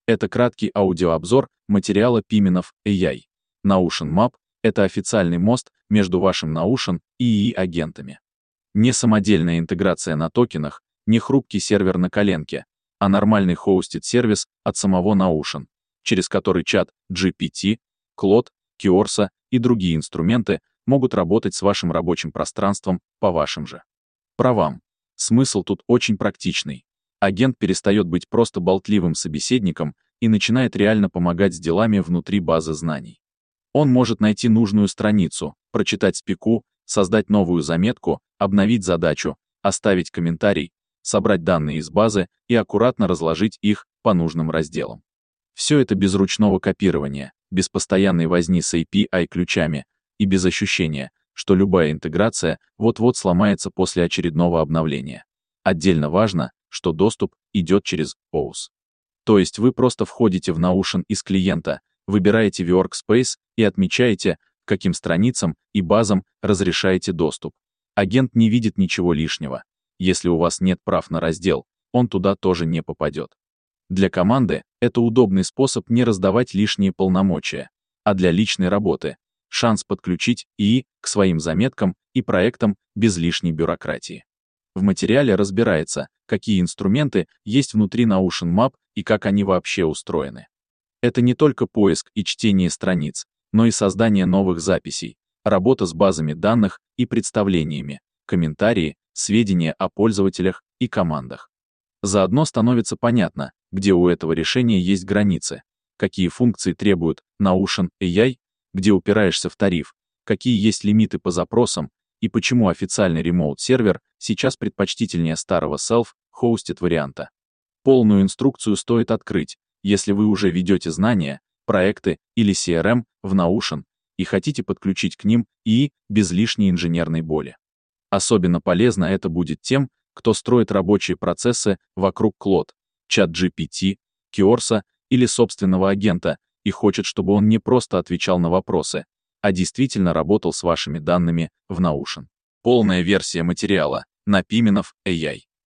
Это краткий аудиообзор материала Piminov AI. Notion Map — это официальный мост между вашим Notion и ИИ-агентами. Не самодельная интеграция на токенах, не хрупкий сервер на коленке, а нормальный хостед сервис от самого Notion, через который чат GPT, Claude, Cursor и другие инструменты могут работать с вашим рабочим пространством по вашим же правам. Смысл тут очень практичный. Агент перестает быть просто болтливым собеседником и начинает реально помогать с делами внутри базы знаний. Он может найти нужную страницу, прочитать спеку, создать новую заметку, обновить задачу, оставить комментарий, собрать данные из базы и аккуратно разложить их по нужным разделам. Все это без ручного копирования, без постоянной возни с API-ключами и без ощущения, что любая интеграция вот-вот сломается после очередного обновления. Отдельно важно, что доступ идет через OAuth. То есть вы просто входите в Notion из клиента, выбираете Workspace и отмечаете, к каким страницам и базам разрешаете доступ. Агент не видит ничего лишнего. Если у вас нет прав на раздел, он туда тоже не попадет. Для команды это удобный способ не раздавать лишние полномочия, а для личной работы — шанс подключить ИИ к своим заметкам и проектам без лишней бюрократии. В материале разбирается, какие инструменты есть внутри Notion Map и как они вообще устроены. Это не только поиск и чтение страниц, но и создание новых записей, работа с базами данных и представлениями, комментарии, сведения о пользователях и командах. Заодно становится понятно, где у этого решения есть границы, какие функции требует Notion AI, где упираешься в тариф, какие есть лимиты по запросам и почему официальный ремоут-сервер сейчас предпочтительнее старого self-hosted варианта. Полную инструкцию стоит открыть, если вы уже ведете знания, проекты или CRM в Notion и хотите подключить к ним ИИ без лишней инженерной боли. Особенно полезно это будет тем, кто строит рабочие процессы вокруг Claude, ChatGPT, Cursor или собственного агента и хочет, чтобы он не просто отвечал на вопросы, а действительно работал с вашими данными в Notion. Полная версия материала на Piminov AI.